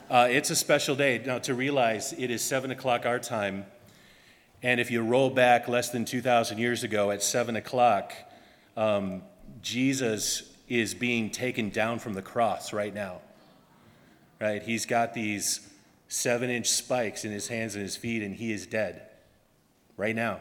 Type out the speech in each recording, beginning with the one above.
It's a special day. Now, to realize it is 7 o'clock our time, and if you roll back less than 2,000 years ago at 7 o'clock, Jesus is being taken down from the cross right now. Right? He's got these 7-inch spikes in his hands and his feet, and he is dead right now.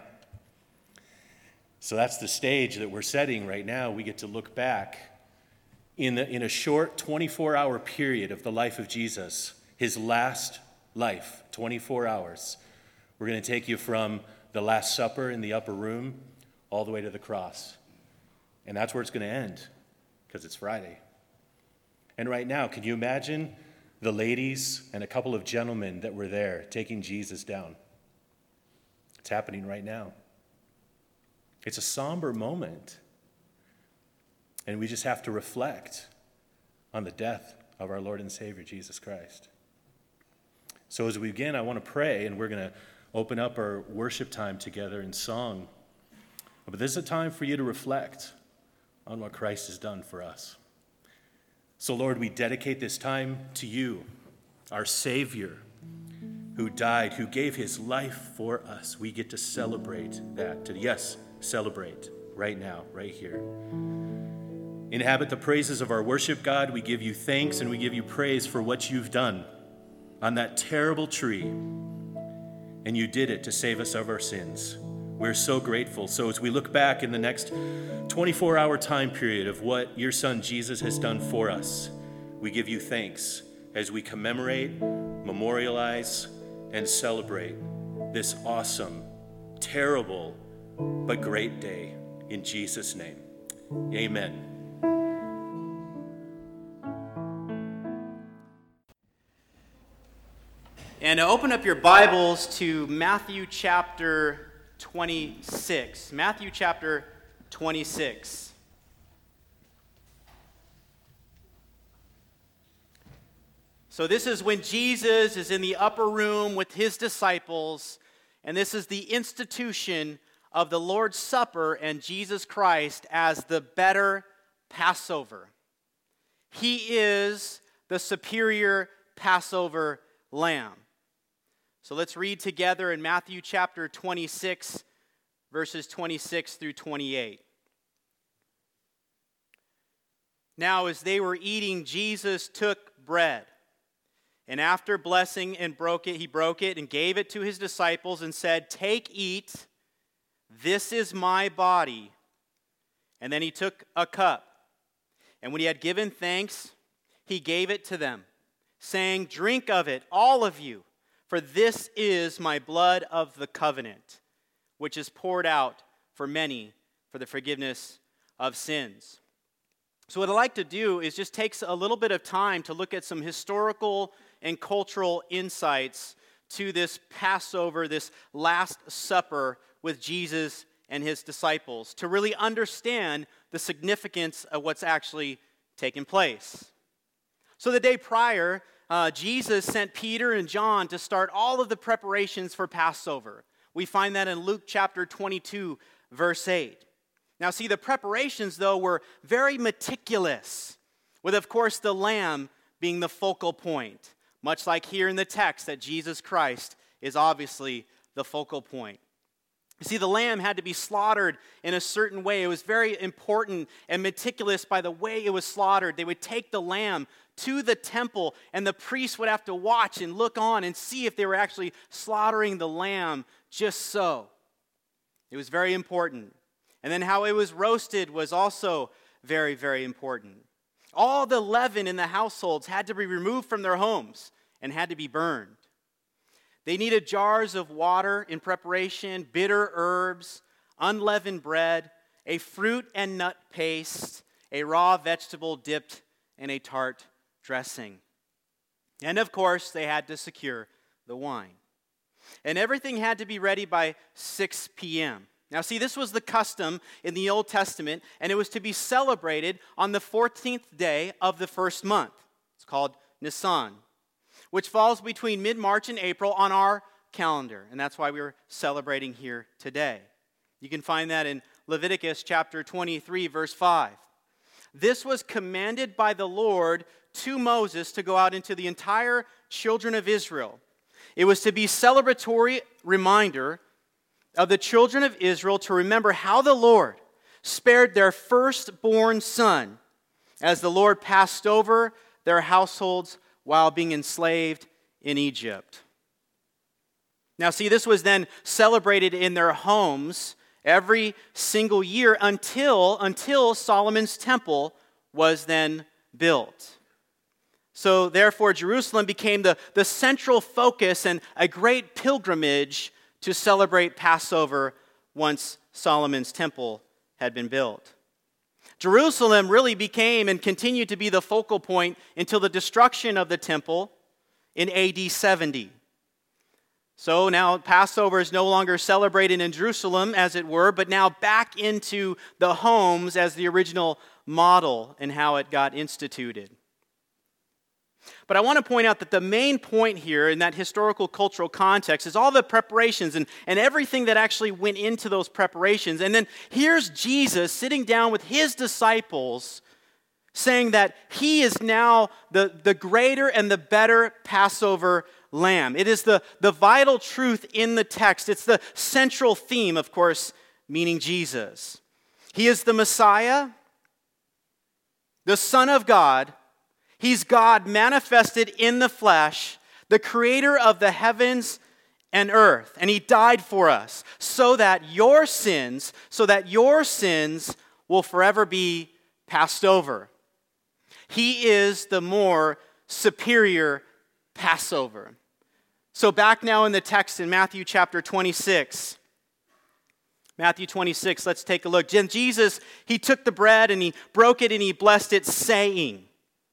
So that's the stage that we're setting right now. We get to look back in a short 24-hour period of the life of Jesus, his last life, 24 hours. We're going to take you from the Last Supper in the upper room all the way to the cross. And that's where it's going to end, because it's Friday. And right now, can you imagine the ladies and a couple of gentlemen that were there taking Jesus down? It's happening right now. It's a somber moment. And we just have to reflect on the death of our Lord and Savior, Jesus Christ. So as we begin, I want to pray, and we're going to open up our worship time together in song. But this is a time for you to reflect on what Christ has done for us. So Lord, we dedicate this time to you, our Savior, who died, who gave his life for us. We get to celebrate that. Celebrate right now, right here. Inhabit the praises of our worship, God. We give you thanks and we give you praise for what you've done on that terrible tree. And you did it to save us of our sins. We're so grateful. So as we look back in the next 24-hour time period of what your son Jesus has done for us, we give you thanks as we commemorate, memorialize, and celebrate this awesome, terrible, but great day. In Jesus' name, amen. And open up your Bibles to Matthew chapter 26. Matthew chapter 26. So this is when Jesus is in the upper room with his disciples, and this is the institution of the Lord's Supper and Jesus Christ as the better Passover. He is the superior Passover lamb. So let's read together in Matthew chapter 26, verses 26 through 28. Now, as they were eating, Jesus took bread, and after blessing and he broke it and gave it to his disciples and said, "Take, eat, this is my body." And then he took a cup, and when he had given thanks, he gave it to them, saying, "Drink of it, all of you. For this is my blood of the covenant, which is poured out for many for the forgiveness of sins." So what I'd like to do is just take a little bit of time to look at some historical and cultural insights to this Passover, this Last Supper with Jesus and his disciples, to really understand the significance of what's actually taken place. So the day prior, Jesus sent Peter and John to start all of the preparations for Passover. We find that in Luke chapter 22, verse 8. Now see, the preparations, though, were very meticulous, with, of course, the lamb being the focal point, much like here in the text that Jesus Christ is obviously the focal point. You see, the lamb had to be slaughtered in a certain way. It was very important and meticulous by the way it was slaughtered. They would take the lamb to the temple, and the priest would have to watch and look on and see if they were actually slaughtering the lamb just so. It was very important. And then how it was roasted was also very, very important. All the leaven in the households had to be removed from their homes and had to be burned. They needed jars of water in preparation, bitter herbs, unleavened bread, a fruit and nut paste, a raw vegetable dipped in a tart dressing. And of course, they had to secure the wine. And everything had to be ready by 6 p.m. Now see, this was the custom in the Old Testament, and it was to be celebrated on the 14th day of the first month. It's called Nisan, which falls between mid-March and April on our calendar, and that's why we're celebrating here today. You can find that in Leviticus chapter 23, verse 5. This was commanded by the Lord to Moses to go out into the entire children of Israel. It was to be a celebratory reminder of the children of Israel to remember how the Lord spared their firstborn son as the Lord passed over their households while being enslaved in Egypt. Now, see, this was then celebrated in their homes every single year until Solomon's temple was then built. So, therefore, Jerusalem became the central focus and a great pilgrimage to celebrate Passover once Solomon's temple had been built. Jerusalem really became and continued to be the focal point until the destruction of the temple in AD 70. So now Passover is no longer celebrated in Jerusalem, as it were, but now back into the homes as the original model and how it got instituted. But I want to point out that the main point here in that historical cultural context is all the preparations and everything that actually went into those preparations. And then here's Jesus sitting down with his disciples saying that he is now the greater and the better Passover lamb. It is the vital truth in the text. It's the central theme, of course, meaning Jesus. He is the Messiah, the Son of God. He's God manifested in the flesh, the creator of the heavens and earth. And he died for us so that your sins will forever be passed over. He is the more superior Passover. So back now in the text in Matthew chapter 26. Matthew 26, let's take a look. Jesus, he took the bread and he broke it and he blessed it, saying,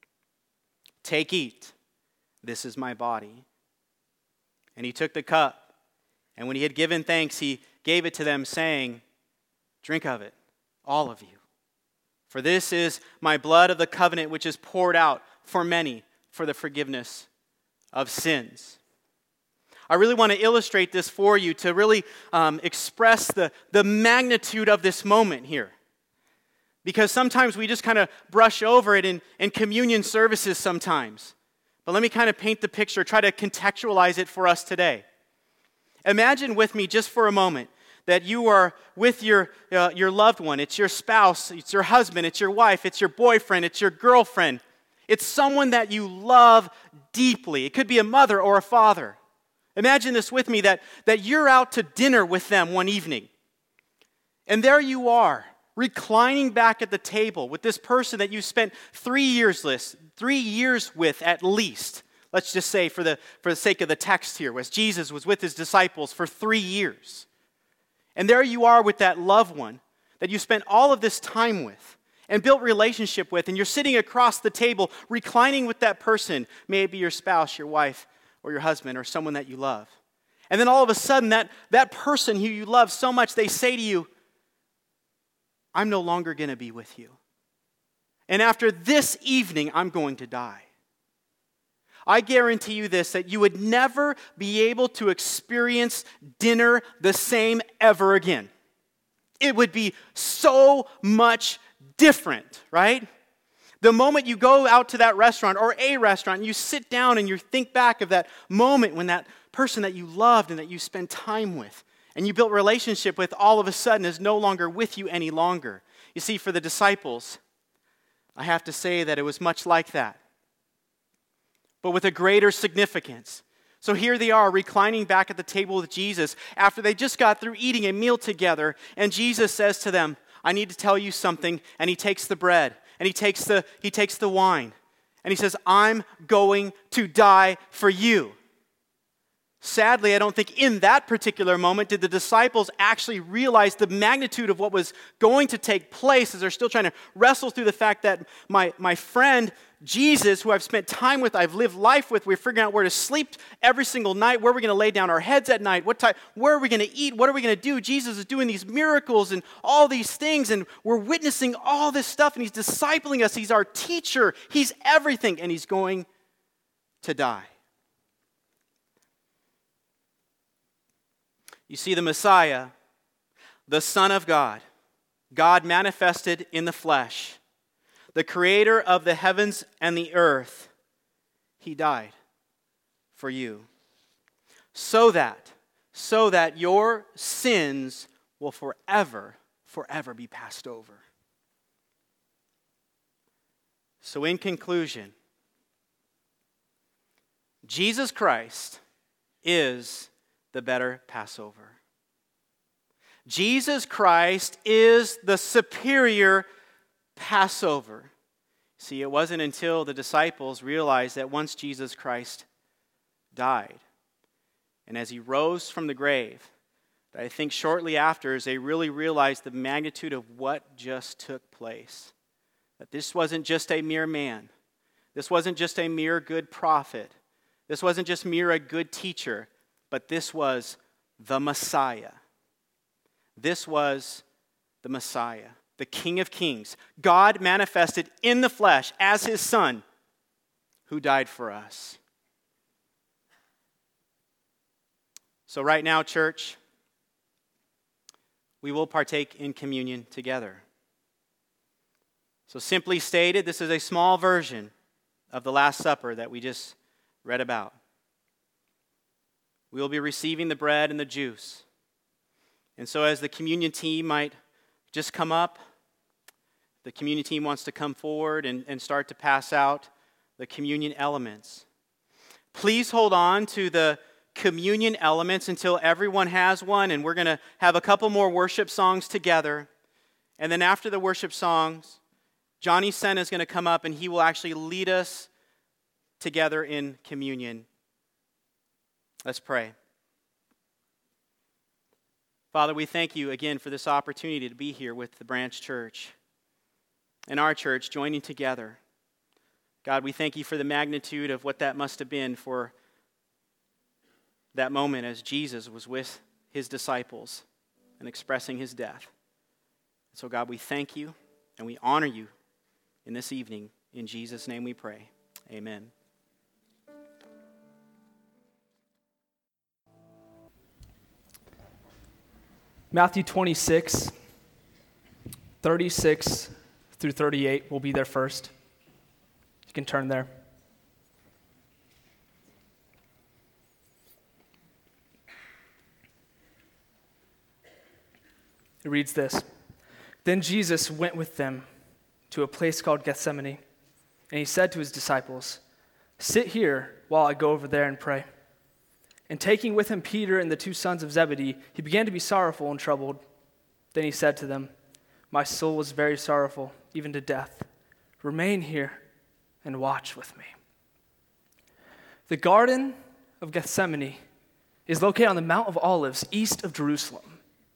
"Take, eat, this is my body." And he took the cup, and when he had given thanks, he gave it to them, saying, "Drink of it, all of you. For this is my blood of the covenant, which is poured out for many for the forgiveness of sins." I really want to illustrate this for you to really express the magnitude of this moment here. Because sometimes we just kind of brush over it in communion services sometimes. But let me kind of paint the picture, try to contextualize it for us today. Imagine with me just for a moment that you are with your loved one. It's your spouse, it's your husband, it's your wife, it's your boyfriend, it's your girlfriend. It's someone that you love deeply. It could be a mother or a father. Imagine this with me, that you're out to dinner with them one evening. And there you are, reclining back at the table with this person that you spent 3 years with at least. Let's just say for the sake of the text here, was Jesus was with his disciples for 3 years. And there you are with that loved one that you spent all of this time with and built relationship with, and you're sitting across the table reclining with that person, maybe your spouse, your wife, or your husband, or someone that you love. And then all of a sudden, that person who you love so much, they say to you, "I'm no longer going to be with you. And after this evening, I'm going to die." I guarantee you this, that you would never be able to experience dinner the same ever again. It would be so much different, right? The moment you go out to that restaurant or a restaurant and you sit down and you think back of that moment when that person that you loved and that you spent time with and you built relationship with all of a sudden is no longer with you any longer. You see, for the disciples, I have to say that it was much like that, but with a greater significance. So here they are reclining back at the table with Jesus after they just got through eating a meal together, and Jesus says to them, "I need to tell you something," and he takes the bread. And he takes the wine. And he says, "I'm going to die for you." Sadly, I don't think in that particular moment did the disciples actually realize the magnitude of what was going to take place as they're still trying to wrestle through the fact that my friend Jesus, who I've spent time with, I've lived life with, we're figuring out where to sleep every single night, where we're going to lay down our heads at night, where are we going to eat, what are we going to do? Jesus is doing these miracles and all these things, and we're witnessing all this stuff, and he's discipling us. He's our teacher. He's everything, and he's going to die. You see, the Messiah, the Son of God, God manifested in the flesh, the creator of the heavens and the earth, he died for you. So that your sins will forever be passed over. So in conclusion, Jesus Christ is the better Passover. Jesus Christ is the superior Passover. See, it wasn't until the disciples realized that once Jesus Christ died, and as he rose from the grave, I think shortly after, as they really realized the magnitude of what just took place, that this wasn't just a mere man, this wasn't just a mere good prophet, this wasn't just mere a good teacher, but this was the Messiah. This was the Messiah, the King of Kings, God manifested in the flesh as his Son, who died for us. So right now, church, we will partake in communion together. So simply stated, this is a small version of the Last Supper that we just read about. We will be receiving the bread and the juice. And so as the communion team might just come up, the communion team wants to come forward and start to pass out the communion elements. Please hold on to the communion elements until everyone has one, and we're going to have a couple more worship songs together. And then after the worship songs, Johnny Senna is going to come up and he will actually lead us together in communion. Let's pray. Father, we thank you again for this opportunity to be here with the Branch Church and our church joining together. God, we thank you for the magnitude of what that must have been for that moment as Jesus was with his disciples and expressing his death. So God, we thank you and we honor you in this evening. In Jesus' name we pray. Amen. Matthew 26, 36 through 38 will be there first. You can turn there. It reads this: Then Jesus went with them to a place called Gethsemane, and he said to his disciples, "Sit here while I go over there and pray." And taking with him Peter and the two sons of Zebedee, he began to be sorrowful and troubled. Then he said to them, "My soul is very sorrowful, even to death. Remain here and watch with me." The Garden of Gethsemane is located on the Mount of Olives, east of Jerusalem.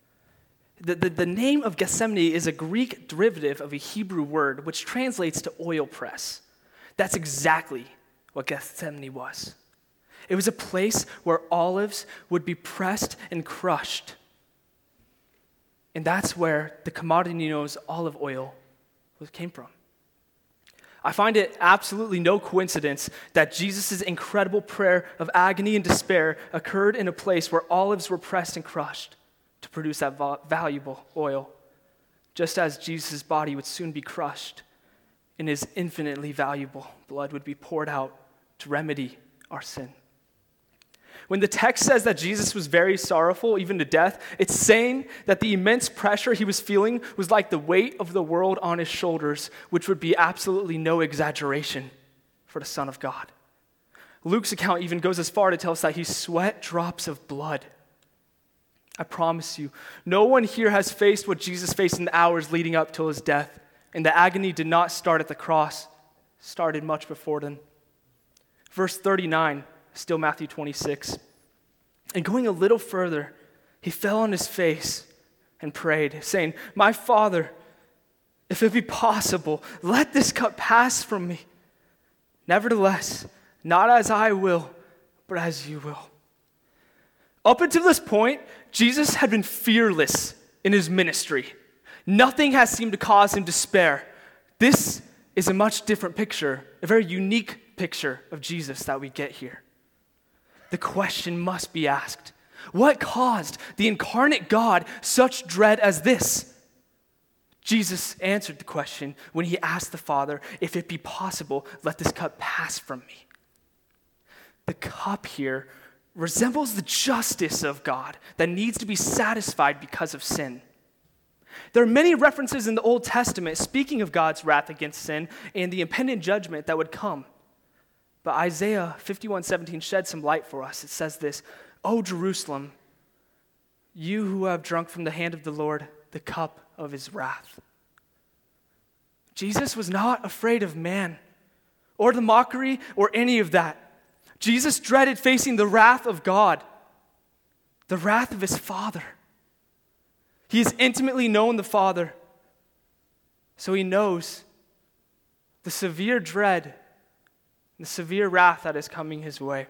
The name of Gethsemane is a Greek derivative of a Hebrew word, which translates to oil press. That's exactly what Gethsemane was. It was a place where olives would be pressed and crushed. And that's where the commodity known as olive oil came from. I find it absolutely no coincidence that Jesus' incredible prayer of agony and despair occurred in a place where olives were pressed and crushed to produce that valuable oil, just as Jesus' body would soon be crushed and his infinitely valuable blood would be poured out to remedy our sin. When the text says that Jesus was very sorrowful, even to death, it's saying that the immense pressure he was feeling was like the weight of the world on his shoulders, which would be absolutely no exaggeration for the Son of God. Luke's account even goes as far to tell us that he sweat drops of blood. I promise you, no one here has faced what Jesus faced in the hours leading up till his death, and the agony did not start at the cross, it started much before then. Verse 39, still Matthew 26. And going a little further, he fell on his face and prayed, saying, "My Father, if it be possible, let this cup pass from me. Nevertheless, not as I will, but as you will." Up until this point, Jesus had been fearless in his ministry. Nothing has seemed to cause him despair. This is a much different picture, a very unique picture of Jesus that we get here. The question must be asked, what caused the incarnate God such dread as this? Jesus answered the question when he asked the Father, if it be possible, let this cup pass from me. The cup here resembles the justice of God that needs to be satisfied because of sin. There are many references in the Old Testament speaking of God's wrath against sin and the impending judgment that would come. But Isaiah 51:17 sheds some light for us. It says this, "O Jerusalem, you who have drunk from the hand of the Lord the cup of his wrath." Jesus was not afraid of man or the mockery or any of that. Jesus dreaded facing the wrath of God, the wrath of his Father. He has intimately known the Father, so he knows the severe dread, the severe wrath that is coming his way.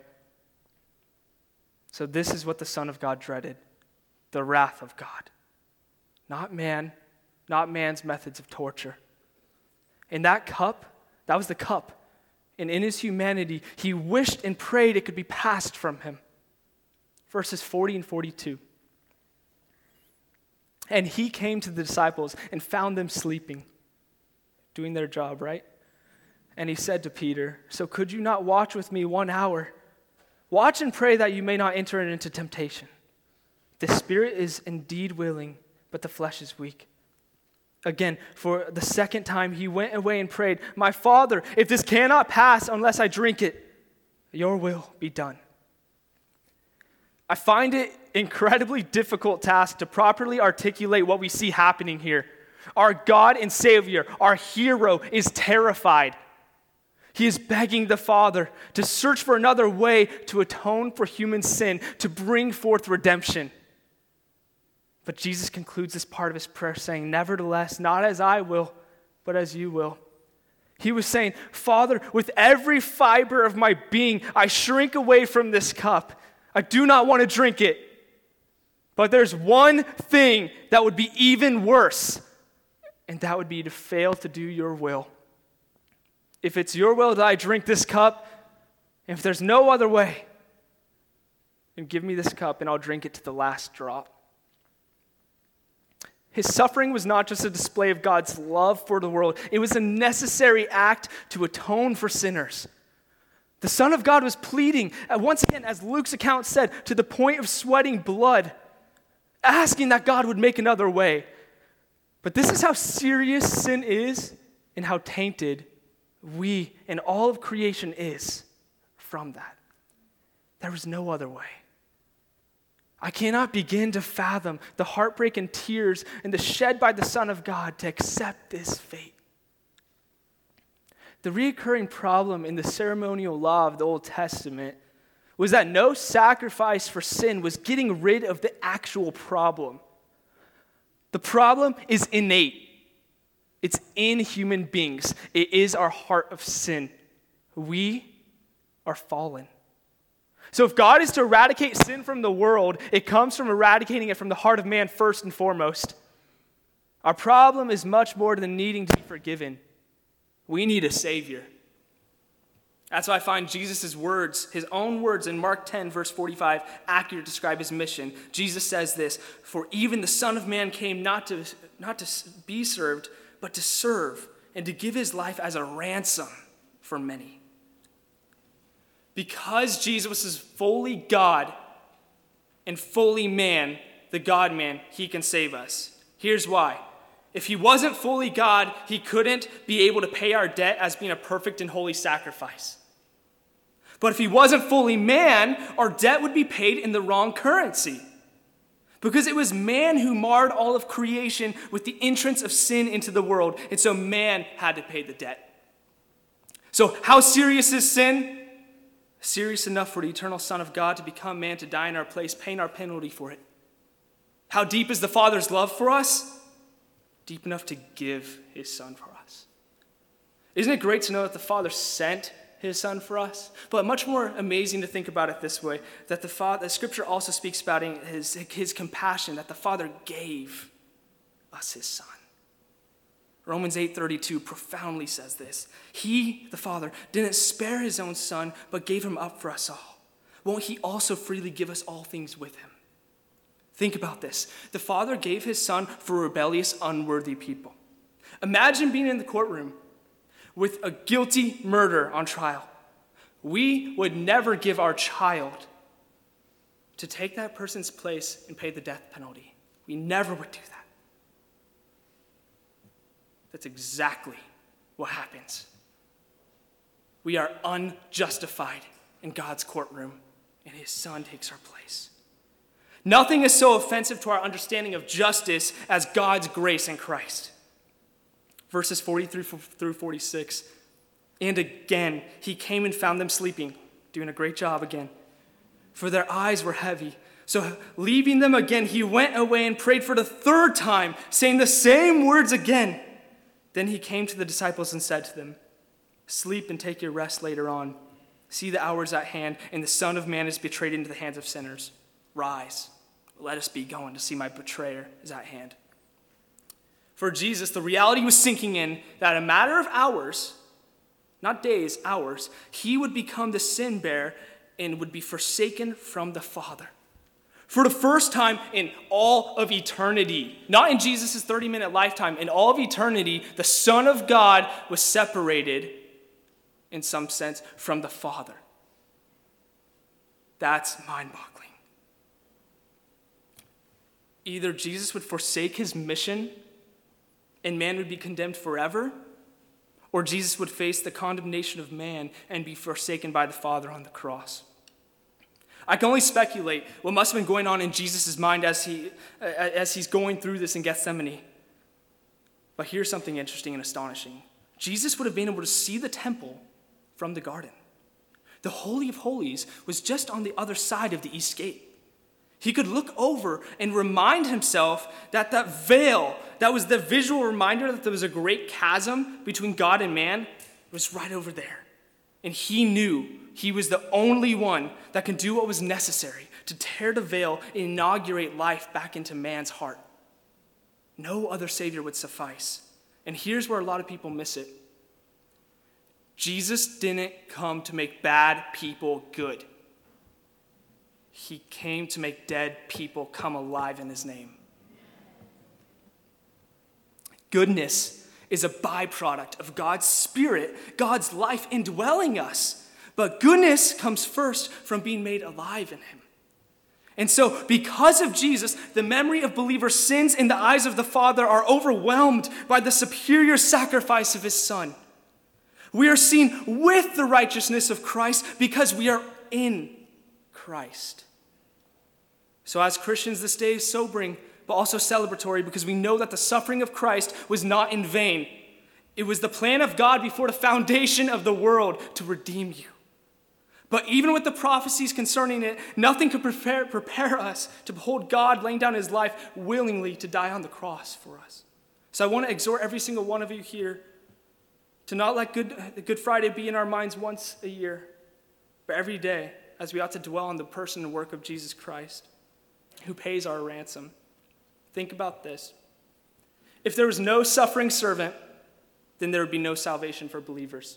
So this is what the Son of God dreaded, the wrath of God. Not man, not man's methods of torture. And that cup, that was the cup. And in his humanity, he wished and prayed it could be passed from him. Verses 40 and 42. And he came to the disciples and found them sleeping, doing their job, right? And he said to Peter, "So could you not watch with me 1 hour? Watch and pray that you may not enter into temptation. The spirit is indeed willing, but the flesh is weak." Again, for the second time, he went away and prayed, "My Father, if this cannot pass unless I drink it, your will be done." I find it incredibly difficult task to properly articulate what we see happening here. Our God and Savior, our hero, is terrified. He is begging the Father to search for another way to atone for human sin, to bring forth redemption. But Jesus concludes this part of his prayer saying, "Nevertheless, not as I will, but as you will." He was saying, "Father, with every fiber of my being, I shrink away from this cup. I do not want to drink it. But there's one thing that would be even worse, and that would be to fail to do your will. If it's your will that I drink this cup, and if there's no other way, then give me this cup and I'll drink it to the last drop." His suffering was not just a display of God's love for the world. It was a necessary act to atone for sinners. The Son of God was pleading, once again, as Luke's account said, to the point of sweating blood, asking that God would make another way. But this is how serious sin is and how tainted we and all of creation is from that. There was no other way. I cannot begin to fathom the heartbreak and tears and the shed by the Son of God to accept this fate. The recurring problem in the ceremonial law of the Old Testament was that no sacrifice for sin was getting rid of the actual problem. The problem is innate. It's in human beings. It is our heart of sin. We are fallen. So if God is to eradicate sin from the world, it comes from eradicating it from the heart of man first and foremost. Our problem is much more than needing to be forgiven. We need a Savior. That's why I find Jesus' words, his own words in Mark 10, verse 45, accurate to describe his mission. Jesus says this, "For even the Son of Man came not to be served, but to serve, and to give his life as a ransom for many." Because Jesus is fully God and fully man, the God-man, he can save us. Here's why. If he wasn't fully God, he couldn't be able to pay our debt as being a perfect and holy sacrifice. But if he wasn't fully man, our debt would be paid in the wrong currency. Because it was man who marred all of creation with the entrance of sin into the world. And so man had to pay the debt. So how serious is sin? Serious enough for the eternal Son of God to become man, to die in our place, paying our penalty for it. How deep is the Father's love for us? Deep enough to give his Son for us. Isn't it great to know that the Father sent his Son for us? But much more amazing to think about it this way, that the Scripture also speaks about his compassion, that the Father gave us his Son. Romans 8:32 profoundly says this. He, the Father, didn't spare his own Son, but gave him up for us all. Won't he also freely give us all things with him? Think about this. The Father gave his Son for rebellious, unworthy people. Imagine being in the courtroom with a guilty murder on trial. We would never give our child to take that person's place and pay the death penalty. We never would do that. That's exactly what happens. We are unjustified in God's courtroom, and his son takes our place. Nothing is so offensive to our understanding of justice as God's grace in Christ. Verses 43 through 46. And again, he came and found them sleeping, doing a great job again, for their eyes were heavy. So leaving them again, he went away and prayed for the third time, saying the same words again. Then he came to the disciples and said to them, sleep and take your rest later on. See, the hour is at hand, and the Son of Man is betrayed into the hands of sinners. Rise, let us be going to see my betrayer is at hand. For Jesus, the reality was sinking in that in a matter of hours, not days, hours, he would become the sin bearer and would be forsaken from the Father. For the first time in all of eternity, not in Jesus' 30-minute lifetime, in all of eternity, the Son of God was separated, in some sense, from the Father. That's mind-boggling. Either Jesus would forsake his mission and man would be condemned forever, or Jesus would face the condemnation of man and be forsaken by the Father on the cross. I can only speculate what must have been going on in Jesus' mind as he's going through this in Gethsemane. But here's something interesting and astonishing. Jesus would have been able to see the temple from the garden. The Holy of Holies was just on the other side of the east gate. He could look over and remind himself that that veil, that was the visual reminder that there was a great chasm between God and man, was right over there. And he knew he was the only one that can do what was necessary to tear the veil and inaugurate life back into man's heart. No other Savior would suffice. And here's where a lot of people miss it. Jesus didn't come to make bad people good. He came to make dead people come alive in his name. Goodness is a byproduct of God's Spirit, God's life indwelling us. But goodness comes first from being made alive in him. And so, because of Jesus, the memory of believers' sins in the eyes of the Father are overwhelmed by the superior sacrifice of his Son. We are seen with the righteousness of Christ because we are in Christ. So as Christians, this day is sobering, but also celebratory because we know that the suffering of Christ was not in vain. It was the plan of God before the foundation of the world to redeem you. But even with the prophecies concerning it, nothing could prepare us to behold God laying down his life willingly to die on the cross for us. So I want to exhort every single one of you here to not let Good Friday be in our minds once a year, but every day, as we ought to dwell on the person and work of Jesus Christ, who pays our ransom. Think about this. If there was no suffering servant, then there would be no salvation for believers.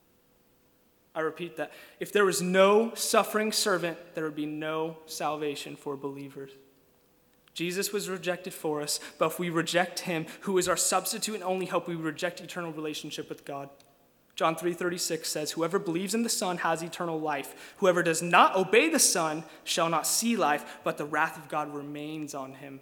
I repeat that. If there was no suffering servant, there would be no salvation for believers. Jesus was rejected for us, but if we reject him, who is our substitute and only hope, we reject eternal relationship with God. John 3:36 says, whoever believes in the Son has eternal life. Whoever does not obey the Son shall not see life, but the wrath of God remains on him.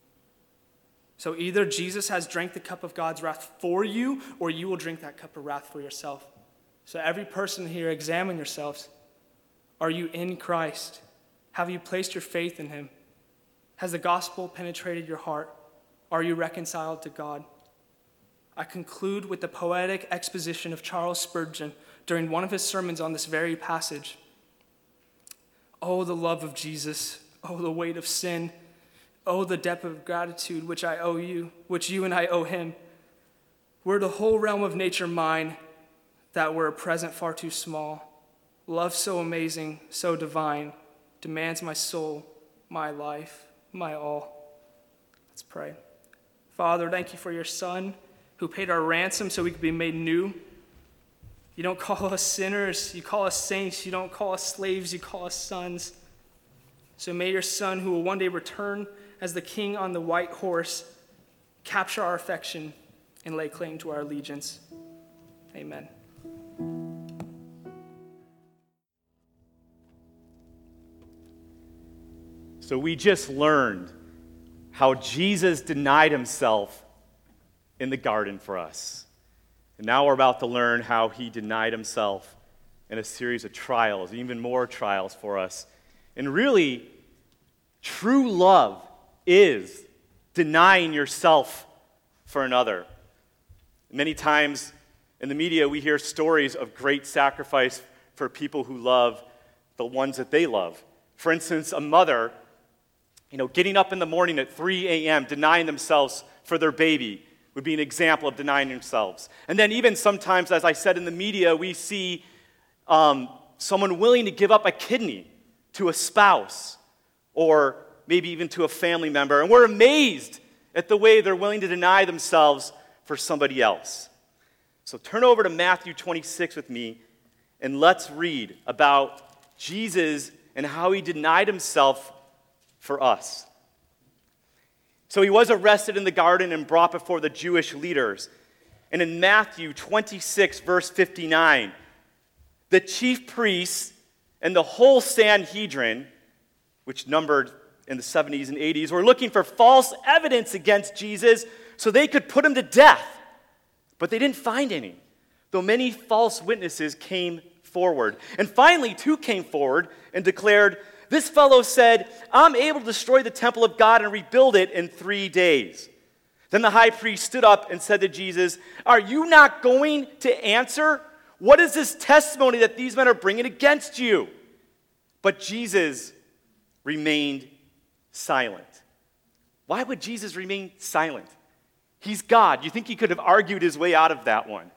So either Jesus has drank the cup of God's wrath for you, or you will drink that cup of wrath for yourself. So every person here, examine yourselves. Are you in Christ? Have you placed your faith in him? Has the gospel penetrated your heart? Are you reconciled to God? I conclude with the poetic exposition of Charles Spurgeon during one of his sermons on this very passage. Oh, the love of Jesus. Oh, the weight of sin. Oh, the depth of gratitude which I owe you, which you and I owe him. Were the whole realm of nature mine, that were a present far too small. Love so amazing, so divine, demands my soul, my life, my all. Let's pray. Father, thank you for your Son, who paid our ransom so we could be made new. You don't call us sinners, you call us saints. You don't call us slaves, you call us sons. So may your Son, who will one day return as the king on the white horse, capture our affection and lay claim to our allegiance. Amen. So we just learned how Jesus denied himself in the garden for us. And now we're about to learn how he denied himself in a series of trials, even more trials for us. And really, true love is denying yourself for another. Many times in the media, we hear stories of great sacrifice for people who love the ones that they love. For instance, a mother, getting up in the morning at 3 a.m., denying themselves for their baby would be an example of denying themselves. And then even sometimes, as I said in the media, we see someone willing to give up a kidney to a spouse or maybe even to a family member. And we're amazed at the way they're willing to deny themselves for somebody else. So turn over to Matthew 26 with me, and let's read about Jesus and how he denied himself for us. So he was arrested in the garden and brought before the Jewish leaders. And in Matthew 26, verse 59, the chief priests and the whole Sanhedrin, which numbered in the 70s and 80s, were looking for false evidence against Jesus so they could put him to death. But they didn't find any, though many false witnesses came forward. And finally, two came forward and declared, "This fellow said, I'm able to destroy the temple of God and rebuild it in 3 days." Then the high priest stood up and said to Jesus, "Are you not going to answer? What is this testimony that these men are bringing against you?" But Jesus remained silent. Why would Jesus remain silent? He's God. You think he could have argued his way out of that one.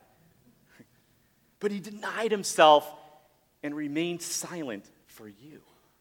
But he denied himself and remained silent for you.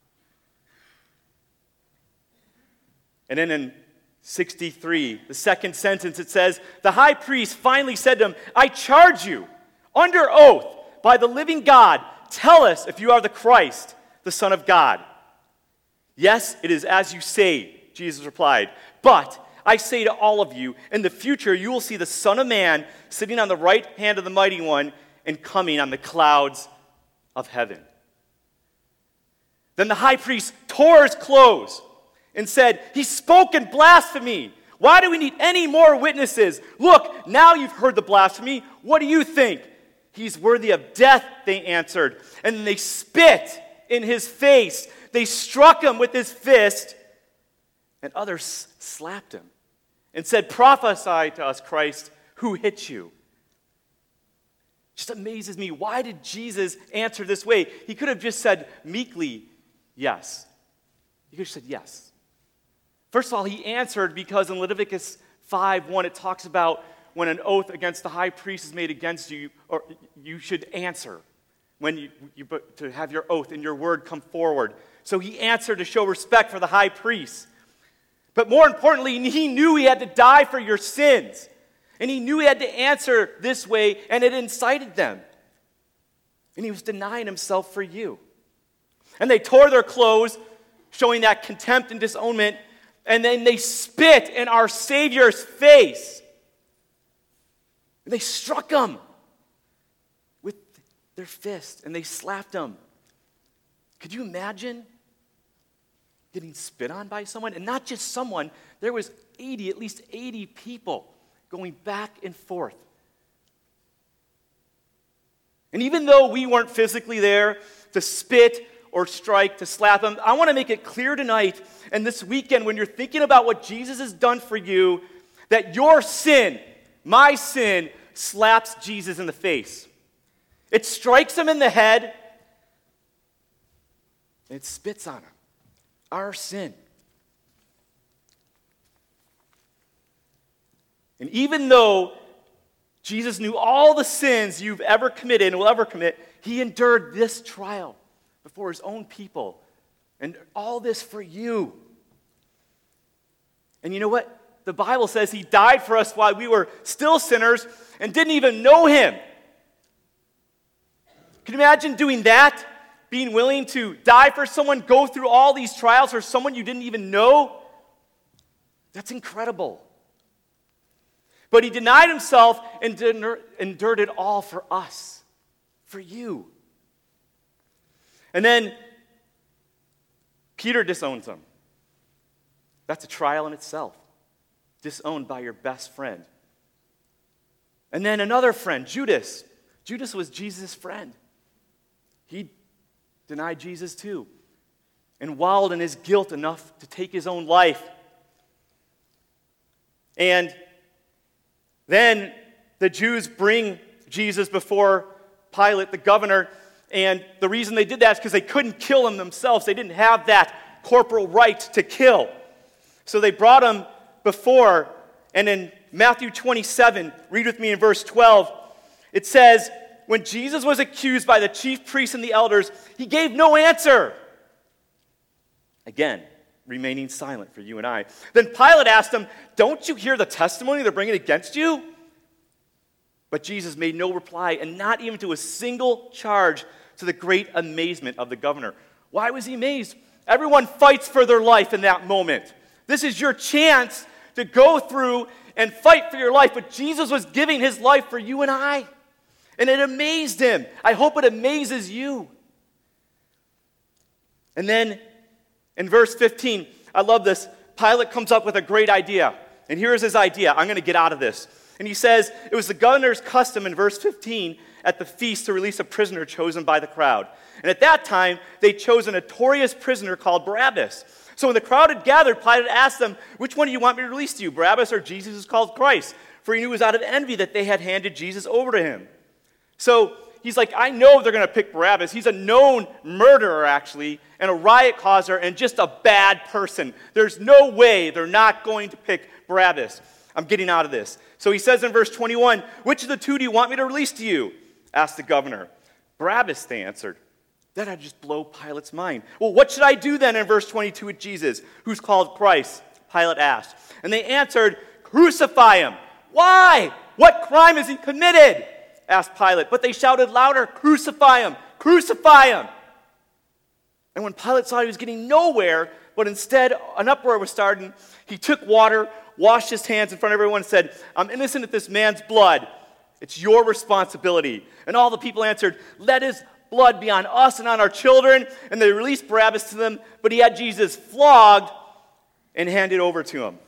And then in 63, the second sentence, it says, the high priest finally said to him, "I charge you, under oath, by the living God, tell us if you are the Christ, the Son of God." "Yes, it is as you say," Jesus replied. "But I say to all of you, in the future you will see the Son of Man sitting on the right hand of the Mighty One and coming on the clouds of heaven." Then the high priest tore his clothes and said, "He spoke in blasphemy. Why do we need any more witnesses? Look, now you've heard the blasphemy. What do you think?" "He's worthy of death," they answered. And then they spit in his face. They struck him with his fist, and others slapped him and said, "Prophesy to us, Christ, who hit you?" Just amazes me. Why did Jesus answer this way? He could have just said meekly, yes. He could have said yes. First of all, he answered because in Leviticus 5:1 it talks about when an oath against the high priest is made against you, or you should answer when to have your oath and your word come forward. So he answered to show respect for the high priest. But more importantly, he knew he had to die for your sins. And he knew he had to answer this way, and it incited them. And he was denying himself for you. And they tore their clothes, showing that contempt and disownment, and then they spit in our Savior's face. And they struck him with their fist, and they slapped him. Could you imagine getting spit on by someone? And not just someone, there was at least 80 people going back and forth. And even though we weren't physically there to spit or strike, to slap him, I want to make it clear tonight and this weekend when you're thinking about what Jesus has done for you, that your sin, my sin, slaps Jesus in the face. It strikes him in the head, and it spits on him. Our sin. And even though Jesus knew all the sins you've ever committed and will ever commit, he endured this trial before his own people. And all this for you. And you know what? The Bible says he died for us while we were still sinners and didn't even know him. Can you imagine doing that? Being willing to die for someone, go through all these trials for someone you didn't even know? That's incredible. But he denied himself and endured it all for us, for you. And then Peter disowns him. That's a trial in itself. Disowned by your best friend. And then another friend, Judas. Judas was Jesus' friend. He denied Jesus too, and wallowed in his guilt enough to take his own life. And then the Jews bring Jesus before Pilate, the governor, and the reason they did that is because they couldn't kill him themselves. They didn't have that corporal right to kill. So they brought him before, and in Matthew 27, read with me in verse 12, it says, when Jesus was accused by the chief priests and the elders, he gave no answer. Again, remaining silent for you and I. Then Pilate asked him, don't you hear the testimony they're bringing against you? But Jesus made no reply, and not even to a single charge, to the great amazement of the governor. Why was he amazed? Everyone fights for their life in that moment. This is your chance to go through and fight for your life, but Jesus was giving his life for you and I. And it amazed him. I hope it amazes you. And then in verse 15, I love this. Pilate comes up with a great idea. And here's his idea. I'm going to get out of this. And he says, it was the governor's custom in verse 15 at the feast to release a prisoner chosen by the crowd. And at that time, they chose a notorious prisoner called Barabbas. So when the crowd had gathered, Pilate asked them, which one do you want me to release to you, Barabbas or Jesus who's called Christ? For he knew it was out of envy that they had handed Jesus over to him. So he's like, I know they're going to pick Barabbas. He's a known murderer, actually, and a riot causer, and just a bad person. There's no way they're not going to pick Barabbas. I'm getting out of this. So he says in verse 21, which of the two do you want me to release to you? Asked the governor. Barabbas, they answered. Then I'd just blow Pilate's mind. Well, what should I do then in verse 22 with Jesus, who's called Christ? Pilate asked. And they answered, crucify him. Why? What crime has he committed? Asked Pilate. But they shouted louder, crucify him, crucify him. And when Pilate saw he was getting nowhere, but instead an uproar was starting, he took water, washed his hands in front of everyone and said, I'm innocent of this man's blood. It's your responsibility. And all the people answered, let his blood be on us and on our children. And they released Barabbas to them, but he had Jesus flogged and handed over to him.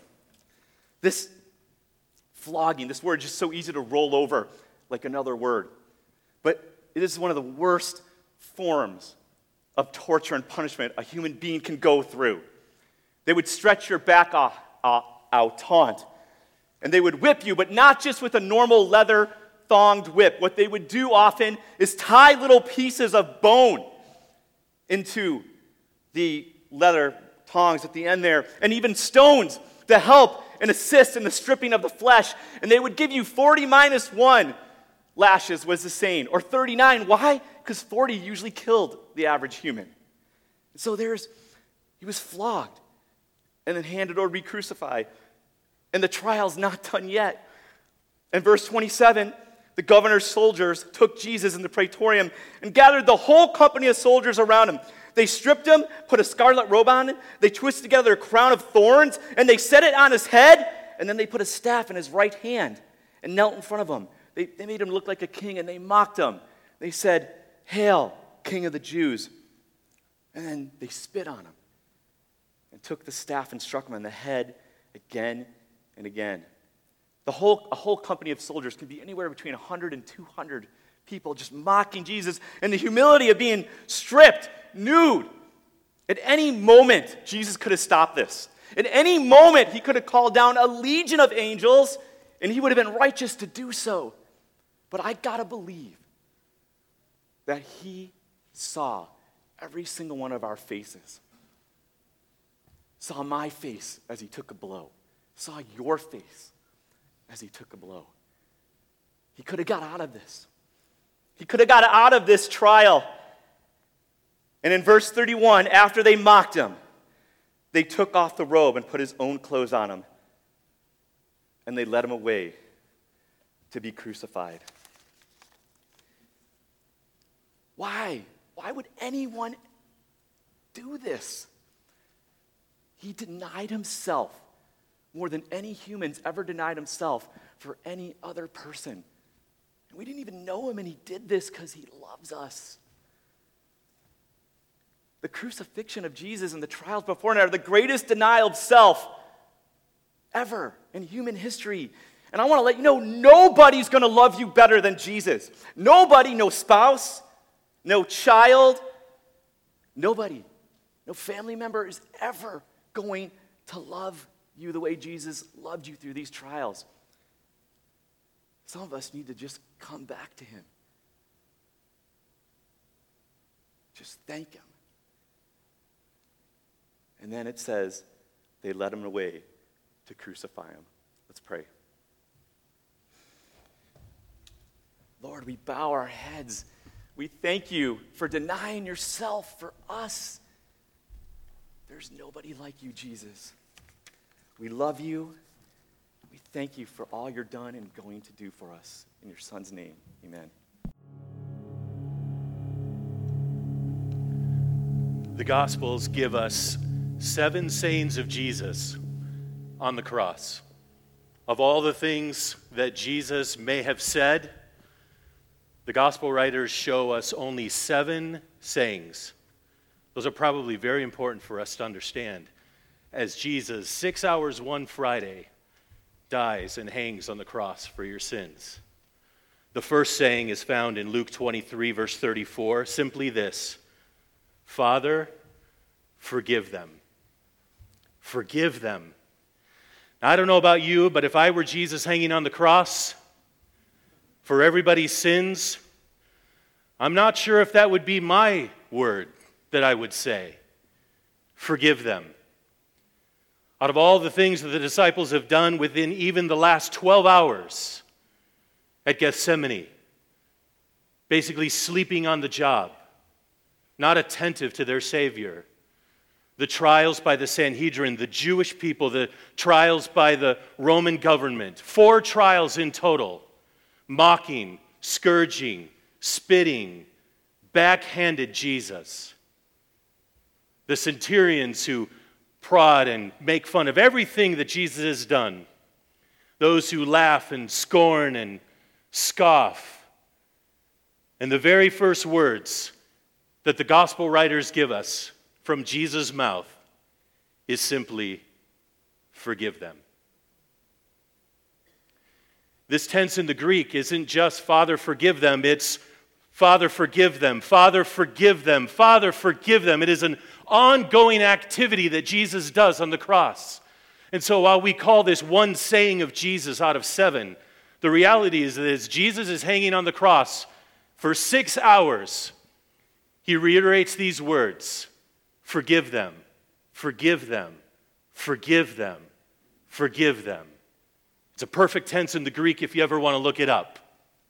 This flogging, this word is just so easy to roll over like another word. But it is one of the worst forms of torture and punishment a human being can go through. They would stretch your back out, taunt, and they would whip you, but not just with a normal leather thonged whip. What they would do often is tie little pieces of bone into the leather tongs at the end there, and even stones to help and assist in the stripping of the flesh. And they would give you 40 minus 1 lashes was the saying, or 39. Why? Because 40 usually killed the average human. So he was flogged and then handed over to be crucified. And the trial's not done yet. In verse 27, the governor's soldiers took Jesus in the praetorium and gathered the whole company of soldiers around him. They stripped him, put a scarlet robe on him, they twisted together a crown of thorns, and they set it on his head, and then they put a staff in his right hand and knelt in front of him. They made him look like a king, and they mocked him. They said, Hail, King of the Jews. And then they spit on him and took the staff and struck him on the head again and again. A whole company of soldiers can be anywhere between 100 and 200 people just mocking Jesus, and the humility of being stripped, nude. At any moment, Jesus could have stopped this. At any moment, he could have called down a legion of angels, and he would have been righteous to do so. But I gotta believe that he saw every single one of our faces. Saw my face as he took a blow. Saw your face as he took a blow. He could have got out of this. He could have got out of this trial. And in verse 31, after they mocked him, they took off the robe and put his own clothes on him. And they led him away to be crucified. Why? Why would anyone do this? He denied himself more than any humans ever denied himself for any other person. And we didn't even know him, and he did this because he loves us. The crucifixion of Jesus and the trials before it are the greatest denial of self ever in human history. And I want to let you know, nobody's going to love you better than Jesus. Nobody, no spouse, no child, nobody, no family member is ever going to love you the way Jesus loved you through these trials. Some of us need to just come back to him. Just thank him. And then it says they led him away to crucify him. Let's pray. Lord, we bow our heads. We thank you for denying yourself for us. There's nobody like you, Jesus. We love you. We thank you for all you're done and going to do for us. In your Son's name, amen. The Gospels give us 7 sayings of Jesus on the cross. Of all the things that Jesus may have said, the Gospel writers show us only 7 sayings. Those are probably very important for us to understand as Jesus, 6 hours one Friday, dies and hangs on the cross for your sins. The first saying is found in Luke 23, verse 34, simply this: Father, forgive them. Forgive them. Now, I don't know about you, but if I were Jesus hanging on the cross for everybody's sins, I'm not sure if that would be my word that I would say. Forgive them. Out of all the things that the disciples have done within even the last 12 hours at Gethsemane, basically sleeping on the job, not attentive to their Savior, the trials by the Sanhedrin, the Jewish people, the trials by the Roman government, 4 trials in total, mocking, scourging, spitting, backhanded Jesus. The centurions who prod and make fun of everything that Jesus has done. Those who laugh and scorn and scoff. And the very first words that the gospel writers give us from Jesus' mouth is simply, forgive them. This tense in the Greek isn't just Father, forgive them. It's Father, forgive them. Father, forgive them. Father, forgive them. It is an ongoing activity that Jesus does on the cross. And so while we call this one saying of Jesus out of 7, the reality is that as Jesus is hanging on the cross for 6 hours, he reiterates these words: forgive them, forgive them, forgive them, forgive them. It's a perfect tense in the Greek if you ever want to look it up.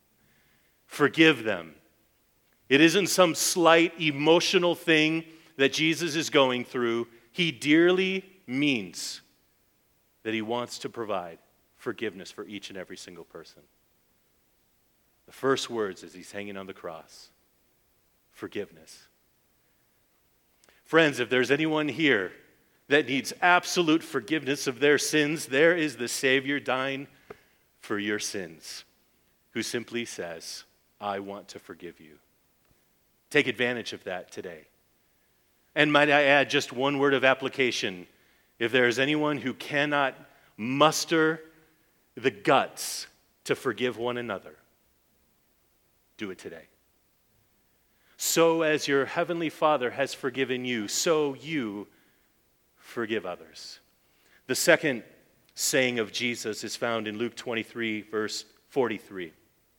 Forgive them. It isn't some slight emotional thing that Jesus is going through. He dearly means that he wants to provide forgiveness for each and every single person. The first words as he's hanging on the cross: forgiveness. Friends, if there's anyone here that needs absolute forgiveness of their sins, there is the Savior dying for your sins, who simply says, I want to forgive you. Take advantage of that today. And might I add just one word of application? If there is anyone who cannot muster the guts to forgive one another, do it today. So as your heavenly Father has forgiven you, so you forgive others. The second saying of Jesus is found in Luke 23, verse 43.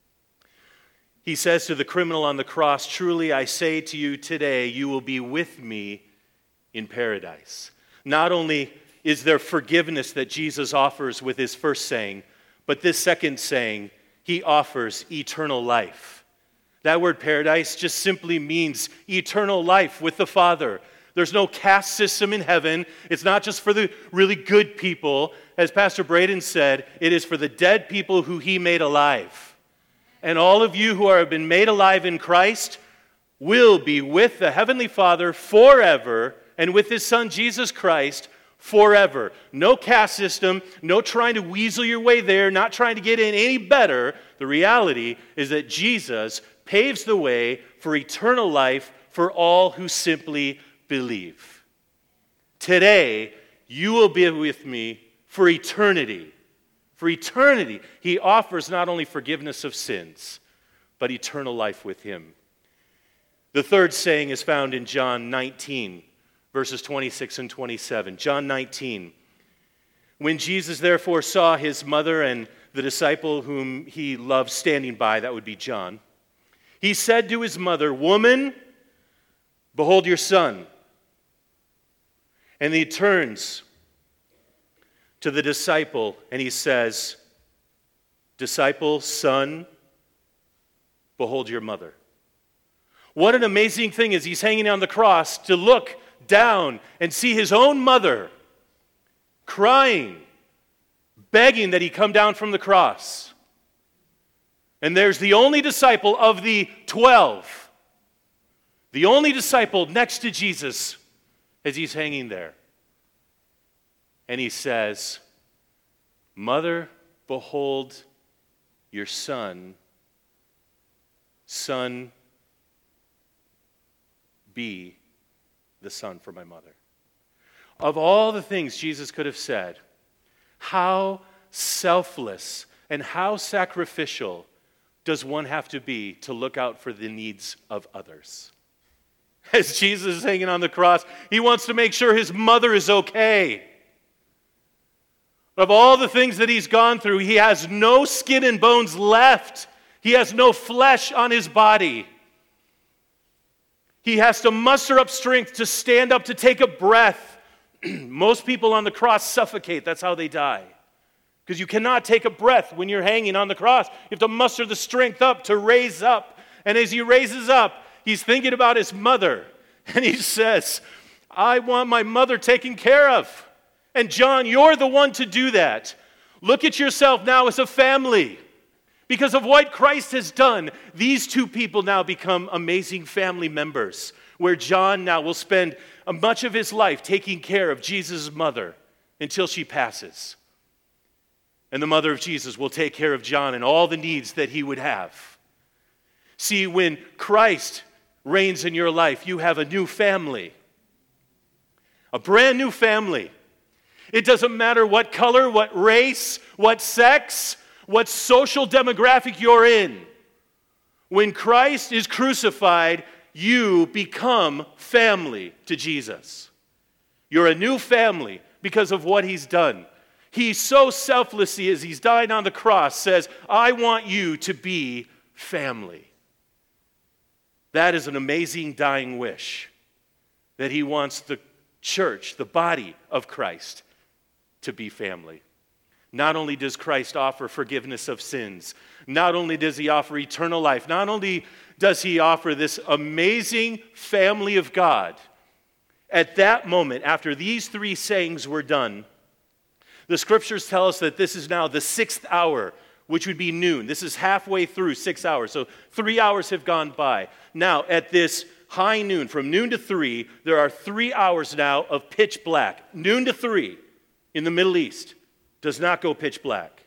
He says to the criminal on the cross, truly I say to you today, you will be with me in paradise. Not only is there forgiveness that Jesus offers with his first saying, but this second saying, he offers eternal life. That word paradise just simply means eternal life with the Father. There's no caste system in heaven. It's not just for the really good people. As Pastor Braden said, it is for the dead people who he made alive. And all of you who have been made alive in Christ will be with the Heavenly Father forever, and with his Son Jesus Christ forever. No caste system, no trying to weasel your way there, not trying to get in any better. The reality is that Jesus paves the way for eternal life for all who simply believe. Today, you will be with me for eternity. For eternity, he offers not only forgiveness of sins, but eternal life with him. The third saying is found in John 19, verses 26 and 27. John 19. When Jesus therefore saw his mother and the disciple whom he loved standing by, that would be John, he said to his mother, "Woman, behold your son." And he turns to the disciple and he says, "Disciple, son, behold your mother." What an amazing thing is he's hanging on the cross to look down and see his own mother crying, begging that he come down from the cross. And there's the only disciple of the 12, the only disciple next to Jesus as he's hanging there. And he says, "Mother, behold your son. Son, be the son for my mother." Of all the things Jesus could have said, how selfless and how sacrificial does one have to be to look out for the needs of others? As Jesus is hanging on the cross, he wants to make sure his mother is okay. Of all the things that he's gone through, he has no skin and bones left. He has no flesh on his body. He has to muster up strength to stand up, to take a breath. Most people on the cross suffocate. That's how they die. Because you cannot take a breath when you're hanging on the cross. You have to muster the strength up to raise up. And as he raises up, he's thinking about his mother. And he says, "I want my mother taken care of." And John, you're the one to do that. Look at yourself now as a family. Because of what Christ has done, these two people now become amazing family members, where John now will spend much of his life taking care of Jesus' mother until she passes. And the mother of Jesus will take care of John and all the needs that he would have. See, when Christ reigns in your life, you have a new family. A brand new family. It doesn't matter what color, what race, what sex, what social demographic you're in. When Christ is crucified, you become family to Jesus. You're a new family because of what he's done. He so selflessly, as he's dying on the cross, says, "I want you to be family." That is an amazing dying wish, that he wants the church, the body of Christ, to be family. Not only does Christ offer forgiveness of sins, not only does he offer eternal life, not only does he offer this amazing family of God, at that moment, after these three sayings were done, the scriptures tell us that this is now the 6th hour, which would be noon. This is halfway through 6 hours, so 3 hours have gone by. Now, at this high noon, from noon to 3, there are 3 hours now of pitch black. Noon to 3 in the Middle East does not go pitch black.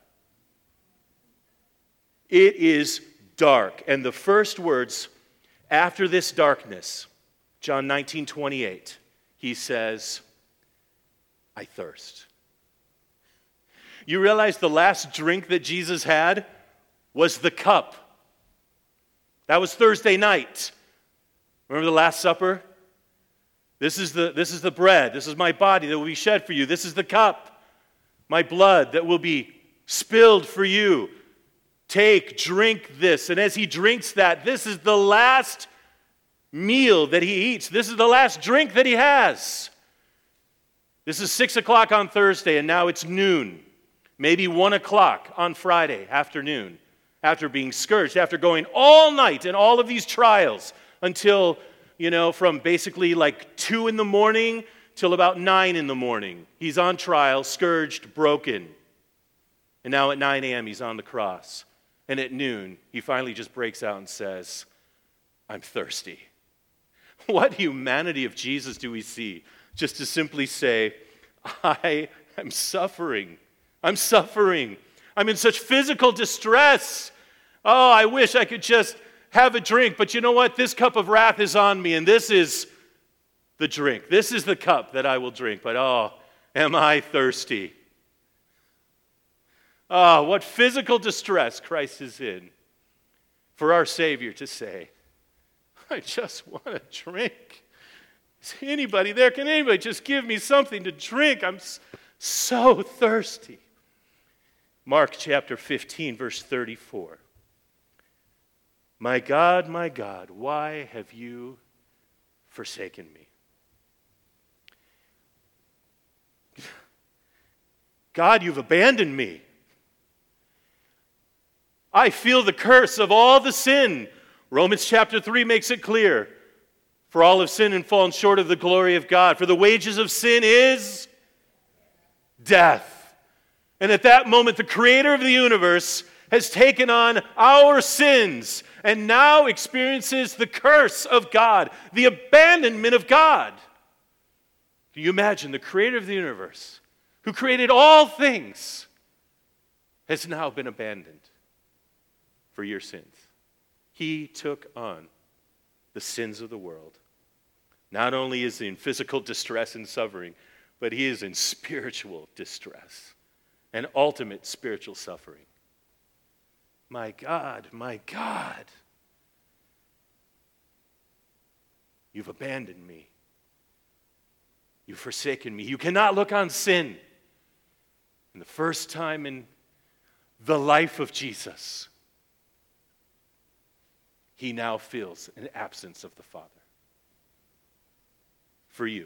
It is dark. And the first words after this darkness, John 19:28, he says, "I thirst." You realize the last drink that Jesus had was the cup. That was Thursday night. Remember the Last Supper? This is the bread. This is my body that will be shed for you. This is the cup. My blood that will be spilled for you. Take, drink this. And as he drinks that, this is the last meal that he eats. This is the last drink that he has. This is 6 o'clock on Thursday, and now it's noon. Maybe 1 o'clock on Friday afternoon, after being scourged, after going all night in all of these trials until, from basically like 2 in the morning till about 9 in the morning. He's on trial, scourged, broken. And now at 9 a.m. he's on the cross. And at noon, he finally just breaks out and says, "I'm thirsty." What humanity of Jesus do we see? Just to simply say, I am suffering. I'm suffering. I'm in such physical distress. Oh, I wish I could just have a drink, but you know what? This cup of wrath is on me, and this is the drink. This is the cup that I will drink, but oh, am I thirsty. Oh, what physical distress Christ is in for our Savior to say, I just want a drink. Is anybody there? Can anybody just give me something to drink? I'm so thirsty. Mark chapter 15, verse 34. My God, why have you forsaken me? God, you've abandoned me. I feel the curse of all the sin. Romans chapter 3 makes it clear. For all have sinned and fallen short of the glory of God. For the wages of sin is death. And at that moment, the creator of the universe has taken on our sins and now experiences the curse of God, the abandonment of God. Can you imagine the creator of the universe, who created all things, has now been abandoned for your sins? He took on the sins of the world. Not only is he in physical distress and suffering, but he is in spiritual distress and ultimate spiritual suffering. My God, you've abandoned me. You've forsaken me. You cannot look on sin. And the first time in the life of Jesus, he now feels an absence of the Father. For you.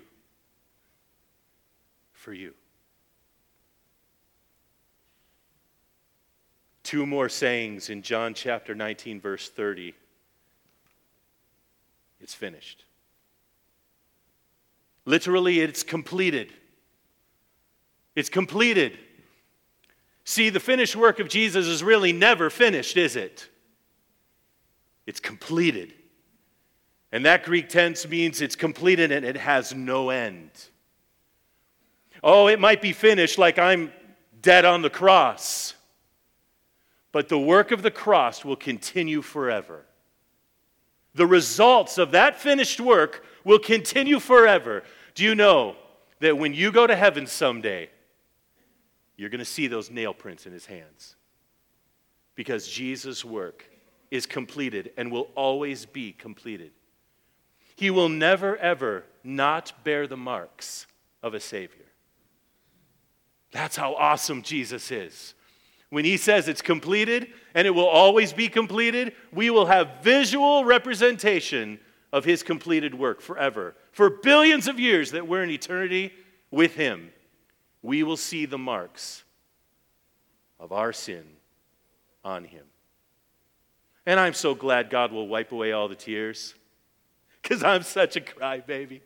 For you. Two more sayings in John chapter 19, verse 30. It's finished. Literally, it's completed. It's completed. See, the finished work of Jesus is really never finished, is it? It's completed. And that Greek tense means it's completed and it has no end. Oh, it might be finished like I'm dead on the cross. But the work of the cross will continue forever. The results of that finished work will continue forever. Do you know that when you go to heaven someday, you're going to see those nail prints in his hands? Because Jesus' work is completed and will always be completed. He will never, ever not bear the marks of a Savior. That's how awesome Jesus is. When he says it's completed and it will always be completed, we will have visual representation of his completed work forever. For billions of years that we're in eternity with him, we will see the marks of our sin on him. And I'm so glad God will wipe away all the tears, because I'm such a crybaby.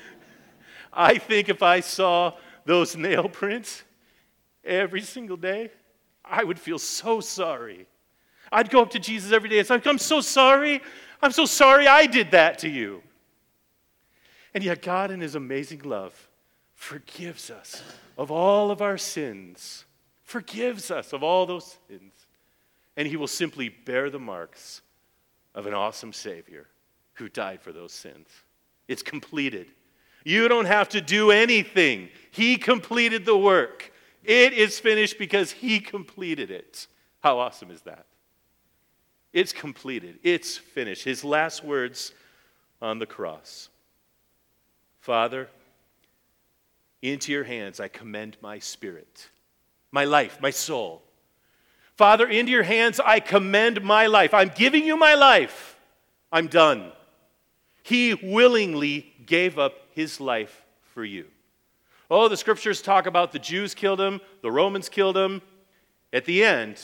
I think if I saw those nail prints every single day, I would feel so sorry. I'd go up to Jesus every day and say, I'm so sorry. I'm so sorry I did that to you. And yet God in his amazing love forgives us of all of our sins. Forgives us of all those sins. And he will simply bear the marks of an awesome Savior who died for those sins. It's completed. You don't have to do anything. He completed the work. It is finished because he completed it. How awesome is that? It's completed. It's finished. His last words on the cross. Father, into your hands I commend my spirit, my life, my soul. Father, into your hands I commend my life. I'm giving you my life. I'm done. He willingly gave up his life for you. Oh, the scriptures talk about the Jews killed him, the Romans killed him. At the end,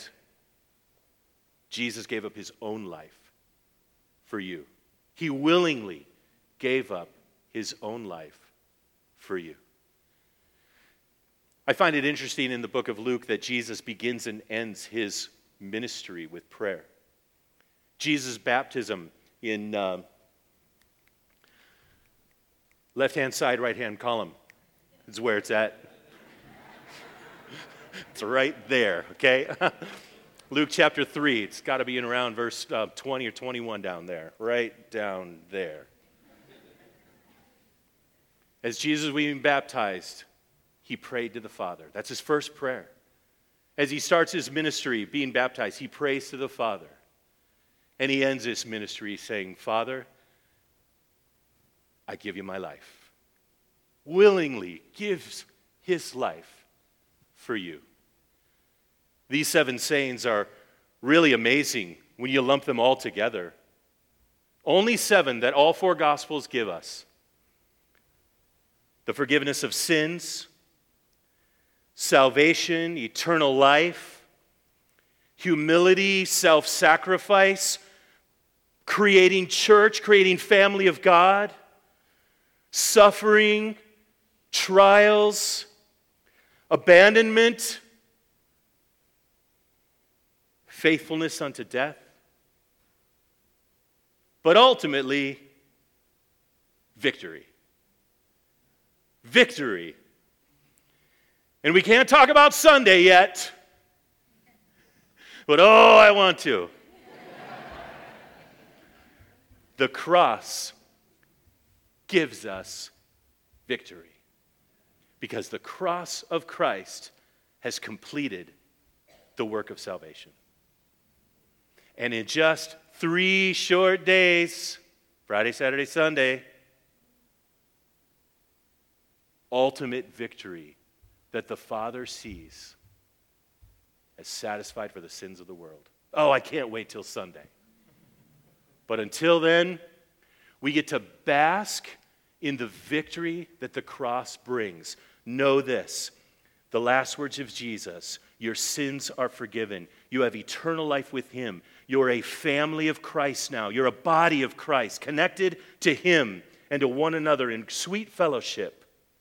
Jesus gave up his own life for you. He willingly gave up his own life for you. I find it interesting in the book of Luke that Jesus begins and ends his ministry with prayer. Jesus' baptism in left-hand side, right-hand column is where it's at. It's right there, okay? Luke chapter 3, it's got to be in around verse 20 or 21 down there, right down there. As Jesus was being baptized, he prayed to the Father. That's his first prayer. As he starts his ministry, being baptized, he prays to the Father. And he ends this ministry saying, Father, I give you my life. Willingly gives his life for you. These 7 sayings are really amazing when you lump them all together. Only 7 that all 4 Gospels give us. The forgiveness of sins, salvation, eternal life, humility, self-sacrifice, creating church, creating family of God, suffering, trials, abandonment, faithfulness unto death, but ultimately, victory. Victory. And we can't talk about Sunday yet, but oh, I want to. The cross gives us victory because the cross of Christ has completed the work of salvation. And in just 3 short days, Friday, Saturday, Sunday, ultimate victory that the Father sees as satisfied for the sins of the world. Oh, I can't wait till Sunday. But until then, we get to bask in the victory that the cross brings. Know this, the last words of Jesus, your sins are forgiven. You have eternal life with him. You're a family of Christ now. You're a body of Christ, connected to him and to one another in sweet fellowship.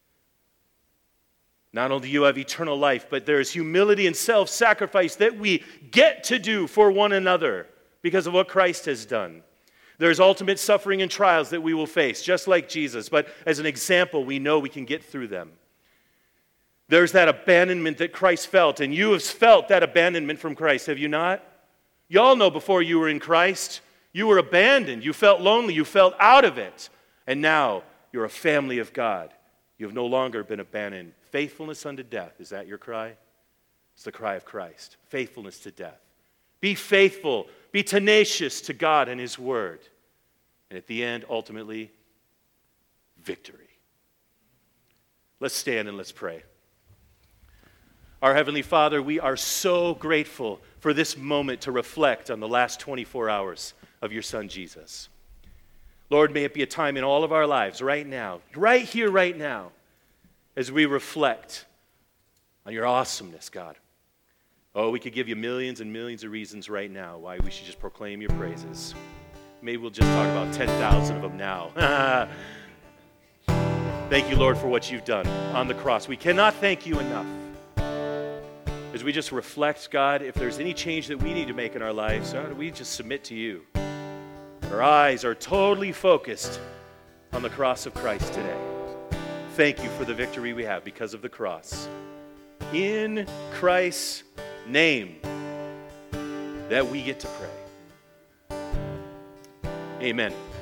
Not only do you have eternal life, but there is humility and self-sacrifice that we get to do for one another because of what Christ has done. There's ultimate suffering and trials that we will face, just like Jesus, but as an example, we know we can get through them. There's that abandonment that Christ felt, and you have felt that abandonment from Christ, have you not? You all know before you were in Christ, you were abandoned, you felt lonely, you felt out of it, and now you're a family of God. You have no longer been abandoned. Faithfulness unto death, is that your cry? It's the cry of Christ. Faithfulness to death. Be faithful. Be tenacious to God and his word. And at the end, ultimately, victory. Let's stand and let's pray. Our Heavenly Father, we are so grateful for this moment to reflect on the last 24 hours of your Son, Jesus. Lord, may it be a time in all of our lives right now, right here, right now, as we reflect on your awesomeness, God. Oh, we could give you millions and millions of reasons right now why we should just proclaim your praises. Maybe we'll just talk about 10,000 of them now. Thank you, Lord, for what you've done on the cross. We cannot thank you enough. As we just reflect, God, if there's any change that we need to make in our lives, God, we just submit to you. Our eyes are totally focused on the cross of Christ today. Thank you for the victory we have because of the cross. In Christ's name that we get to pray. Amen.